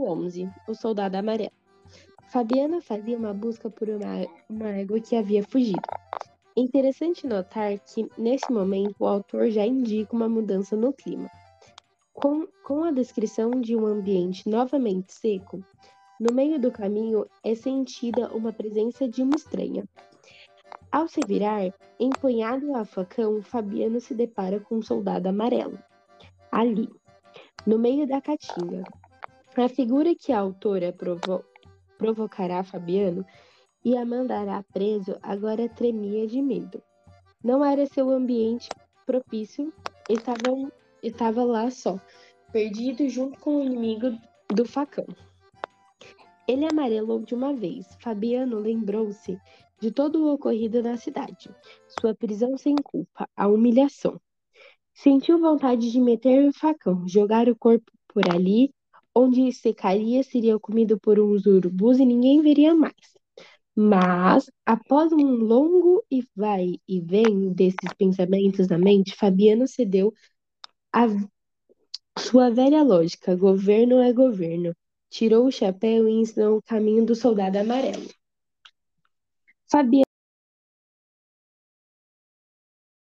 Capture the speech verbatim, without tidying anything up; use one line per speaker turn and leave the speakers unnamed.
onze, o soldado amarelo. Fabiano fazia uma busca por uma, uma égua que havia fugido. É interessante notar que, nesse momento, o autor já indica uma mudança no clima. Com, com a descrição de um ambiente novamente seco, no meio do caminho é sentida uma presença de uma estranha. Ao se virar, empunhado a facão, Fabiano se depara com um soldado amarelo. Ali, no meio da caatinga, a figura que a autora provo provocará Fabiano e a mandará preso agora tremia de medo. Não era seu ambiente propício, estava, estava lá só, perdido junto com o inimigo do facão. Ele amarelou de uma vez. Fabiano lembrou-se de todo o ocorrido na cidade, sua prisão sem culpa, a humilhação. Sentiu vontade de meter o facão, jogar o corpo por ali, onde secaria, seria comido por uns urubus e ninguém veria mais. Mas, após um longo e vai e vem desses pensamentos na mente, Fabiano cedeu à sua velha lógica: governo é governo. Tirou o chapéu e ensinou o caminho do soldado amarelo. Fabiano